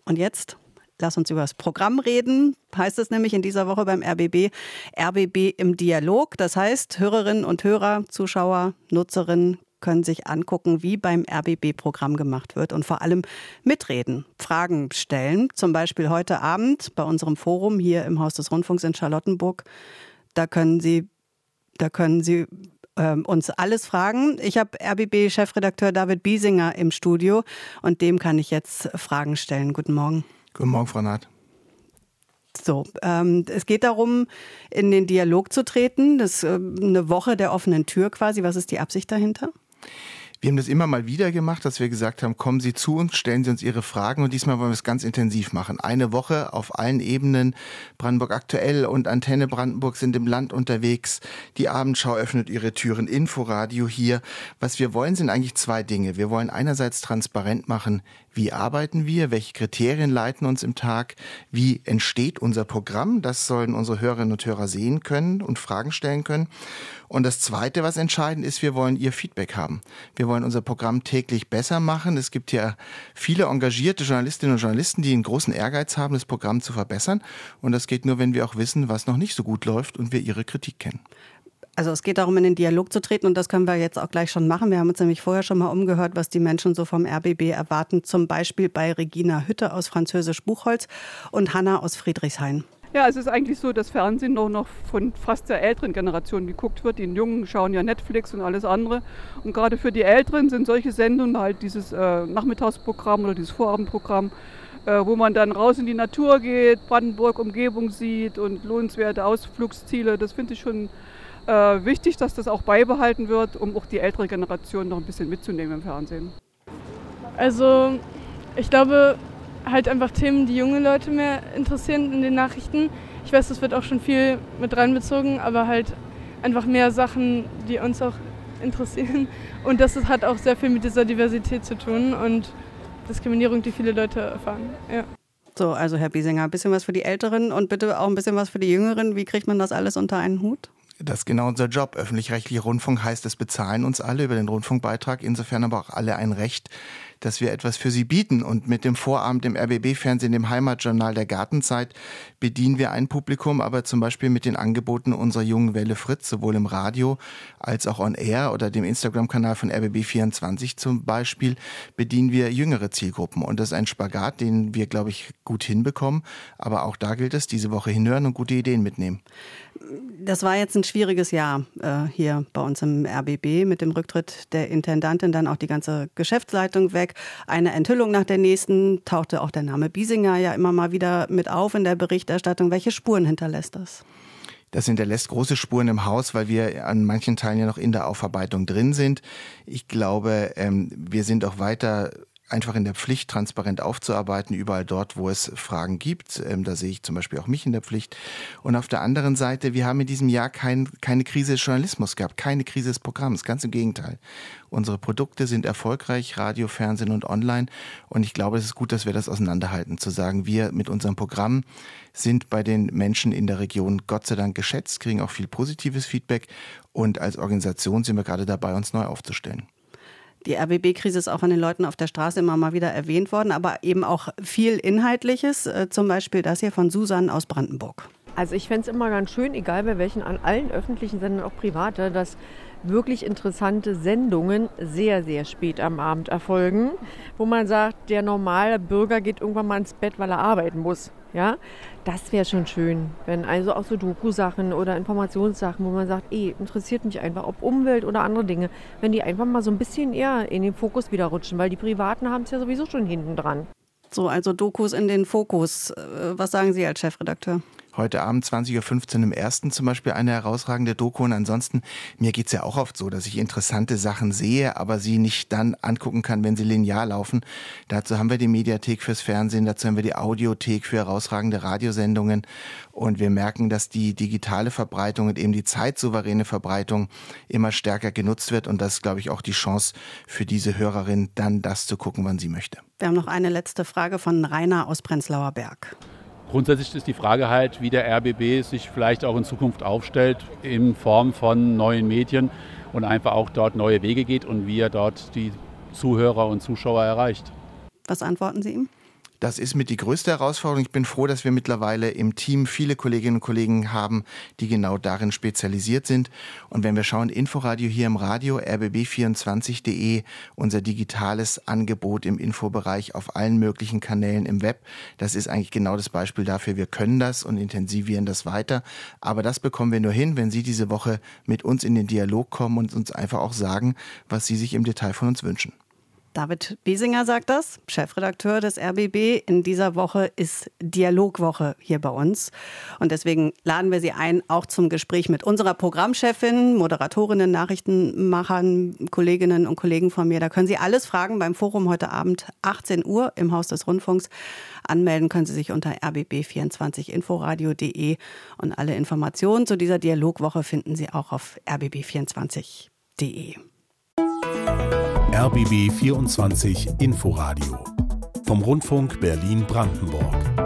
Und jetzt lass uns über das Programm reden, heißt es nämlich in dieser Woche beim RBB. RBB im Dialog, das heißt, Hörerinnen und Hörer, Zuschauer, Nutzerinnen können sich angucken, wie beim RBB-Programm gemacht wird und vor allem mitreden, Fragen stellen. Zum Beispiel heute Abend bei unserem Forum hier im Haus des Rundfunks in Charlottenburg. Da können Sie uns alles fragen. Ich habe RBB-Chefredakteur David Biesinger im Studio und dem kann ich jetzt Fragen stellen. Guten Morgen. Guten Morgen, Frau Naht. So, es geht darum, in den Dialog zu treten. Das ist eine Woche der offenen Tür quasi. Was ist die Absicht dahinter? Wir haben das immer mal wieder gemacht, dass wir gesagt haben, kommen Sie zu uns, stellen Sie uns Ihre Fragen. Und diesmal wollen wir es ganz intensiv machen. Eine Woche auf allen Ebenen. Brandenburg aktuell und Antenne Brandenburg sind im Land unterwegs. Die Abendschau öffnet ihre Türen. Inforadio hier. Was wir wollen, sind eigentlich zwei Dinge. Wir wollen einerseits transparent machen, wie arbeiten wir, welche Kriterien leiten uns im Tag, wie entsteht unser Programm. Das sollen unsere Hörerinnen und Hörer sehen können und Fragen stellen können. Und das Zweite, was entscheidend ist, wir wollen Ihr Feedback haben. Wir wollen unser Programm täglich besser machen. Es gibt ja viele engagierte Journalistinnen und Journalisten, die einen großen Ehrgeiz haben, das Programm zu verbessern. Und das geht nur, wenn wir auch wissen, was noch nicht so gut läuft und wir Ihre Kritik kennen. Also es geht darum, in den Dialog zu treten und das können wir jetzt auch gleich schon machen. Wir haben uns nämlich vorher schon mal umgehört, was die Menschen so vom RBB erwarten. Zum Beispiel bei Regina Hütte aus Französisch Buchholz und Hanna aus Friedrichshain. Ja, es ist eigentlich so, dass Fernsehen noch von fast der älteren Generation geguckt wird. Die Jungen schauen ja Netflix und alles andere. Und gerade für die Älteren sind solche Sendungen halt dieses Nachmittagsprogramm oder dieses Vorabendprogramm, wo man dann raus in die Natur geht, Brandenburg, Umgebung sieht und lohnenswerte Ausflugsziele. Das finde ich schon wichtig, dass das auch beibehalten wird, um auch die ältere Generation noch ein bisschen mitzunehmen im Fernsehen. Also ich glaube halt einfach Themen, die junge Leute mehr interessieren in den Nachrichten. Ich weiß, das wird auch schon viel mit reinbezogen, aber halt einfach mehr Sachen, die uns auch interessieren. Und das hat auch sehr viel mit dieser Diversität zu tun und Diskriminierung, die viele Leute erfahren. Ja. So, also Herr Biesinger, ein bisschen was für die Älteren und bitte auch ein bisschen was für die Jüngeren. Wie kriegt man das alles unter einen Hut? Das ist genau unser Job. Öffentlich-rechtlicher Rundfunk heißt, es bezahlen uns alle über den Rundfunkbeitrag. Insofern aber auch alle ein Recht, dass wir etwas für sie bieten. Und mit dem Vorabend im RBB-Fernsehen, dem Heimatjournal der Gartenzeit, bedienen wir ein Publikum, aber zum Beispiel mit den Angeboten unserer jungen Welle Fritz, sowohl im Radio als auch on Air oder dem Instagram-Kanal von RBB24 zum Beispiel, bedienen wir jüngere Zielgruppen. Und das ist ein Spagat, den wir, glaube ich, gut hinbekommen. Aber auch da gilt es, diese Woche hinhören und gute Ideen mitnehmen. Das war jetzt ein schwieriges Jahr hier bei uns im RBB mit dem Rücktritt der Intendantin, dann auch die ganze Geschäftsleitung weg. Eine Enthüllung nach der nächsten, tauchte auch der Name Biesinger ja immer mal wieder mit auf in der Berichterstattung. Welche Spuren hinterlässt das? Das hinterlässt große Spuren im Haus, weil wir an manchen Teilen ja noch in der Aufarbeitung drin sind. Ich glaube, wir sind auch weiter einfach in der Pflicht, transparent aufzuarbeiten, überall dort, wo es Fragen gibt. Da sehe ich zum Beispiel auch mich in der Pflicht. Und auf der anderen Seite, wir haben in diesem Jahr keine Krise des Journalismus gehabt, keine Krise des Programms, ganz im Gegenteil. Unsere Produkte sind erfolgreich, Radio, Fernsehen und online. Und ich glaube, es ist gut, dass wir das auseinanderhalten, zu sagen, wir mit unserem Programm sind bei den Menschen in der Region Gott sei Dank geschätzt, kriegen auch viel positives Feedback. Und als Organisation sind wir gerade dabei, uns neu aufzustellen. Die RBB-Krise ist auch von den Leuten auf der Straße immer mal wieder erwähnt worden, aber eben auch viel Inhaltliches, zum Beispiel das hier von Susan aus Brandenburg. Also ich fände es immer ganz schön, egal bei welchen, an allen öffentlichen Sendern, auch private, dass wirklich interessante Sendungen sehr, sehr spät am Abend erfolgen, wo man sagt, der normale Bürger geht irgendwann mal ins Bett, weil er arbeiten muss. Ja, das wäre schon schön, wenn also auch so Doku-Sachen oder Informationssachen, wo man sagt, interessiert mich einfach, ob Umwelt oder andere Dinge, wenn die einfach mal so ein bisschen eher in den Fokus wieder rutschen, weil die Privaten haben es ja sowieso schon hinten dran. So, also Dokus in den Fokus. Was sagen Sie als Chefredakteur? Heute Abend 20.15 Uhr im Ersten zum Beispiel eine herausragende Doku. Und ansonsten, mir geht's ja auch oft so, dass ich interessante Sachen sehe, aber sie nicht dann angucken kann, wenn sie linear laufen. Dazu haben wir die Mediathek fürs Fernsehen, dazu haben wir die Audiothek für herausragende Radiosendungen. Und wir merken, dass die digitale Verbreitung und eben die zeitsouveräne Verbreitung immer stärker genutzt wird. Und das ist, glaube ich, auch die Chance für diese Hörerin, dann das zu gucken, wann sie möchte. Wir haben noch eine letzte Frage von Rainer aus Prenzlauer Berg. Grundsätzlich ist die Frage halt, wie der RBB sich vielleicht auch in Zukunft aufstellt in Form von neuen Medien und einfach auch dort neue Wege geht und wie er dort die Zuhörer und Zuschauer erreicht. Was antworten Sie ihm? Das ist mit die größte Herausforderung. Ich bin froh, dass wir mittlerweile im Team viele Kolleginnen und Kollegen haben, die genau darin spezialisiert sind. Und wenn wir schauen, Inforadio hier im Radio, rbb24.de, unser digitales Angebot im Infobereich auf allen möglichen Kanälen im Web, das ist eigentlich genau das Beispiel dafür. Wir können das und intensivieren das weiter. Aber das bekommen wir nur hin, wenn Sie diese Woche mit uns in den Dialog kommen und uns einfach auch sagen, was Sie sich im Detail von uns wünschen. David Biesinger sagt das, Chefredakteur des RBB. In dieser Woche ist Dialogwoche hier bei uns. Und deswegen laden wir Sie ein, auch zum Gespräch mit unserer Programmchefin, Moderatorinnen, Nachrichtenmachern, Kolleginnen und Kollegen von mir. Da können Sie alles fragen beim Forum heute Abend 18 Uhr im Haus des Rundfunks. Anmelden können Sie sich unter rbb24inforadio.de. Und alle Informationen zu dieser Dialogwoche finden Sie auch auf rbb24.de. RBB 24 Inforadio vom Rundfunk Berlin-Brandenburg.